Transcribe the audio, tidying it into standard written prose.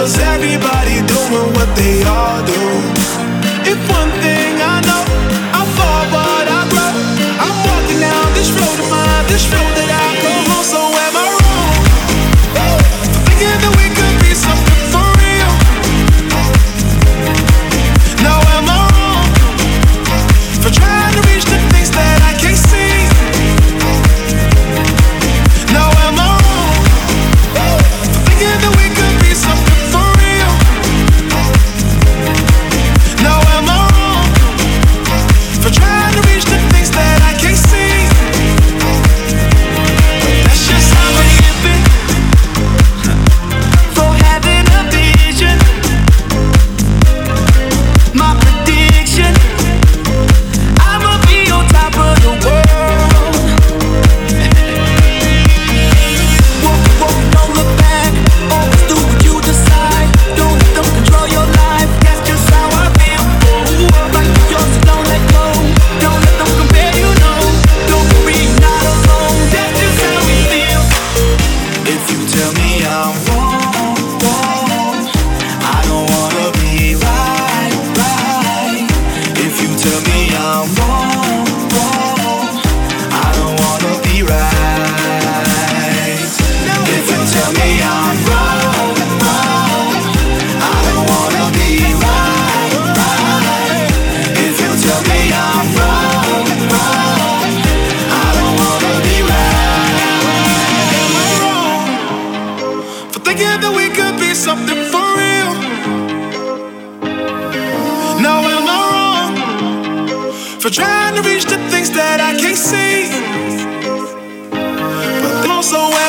'cause everybody doing what they all do. If one thing I know, I fall but I grow. I'm walking down this road of mine, this road that I go home. So am I wrong for thinking that we could be something for real? Now am I wrong for trying to reach the things that I can't see? Now am I wrong for thinking that we could be something for real? Now am I wrong for trying to reach the things that I can't see? That's just how I'm living, for having a vision. My prediction, I'ma be on top of the world. Whoa, don't look back, always do what you decide. Don't let them control your life, that's just how I feel. Fight for yours, so don't let go. Don't let them compare, you know. Don't worry, you're not alone, that's just how we feel. If you tell me I'm wrong, I don't wanna be right. If you tell me I'm wrong, I don't wanna be right. If you tell me I'm wrong, I don't wanna be right. If you tell me I'm wrong, I don't wanna be right. Am I wrong for thinking that we could be something for real? Now am I wrong for trying to reach the things that I can't see? But also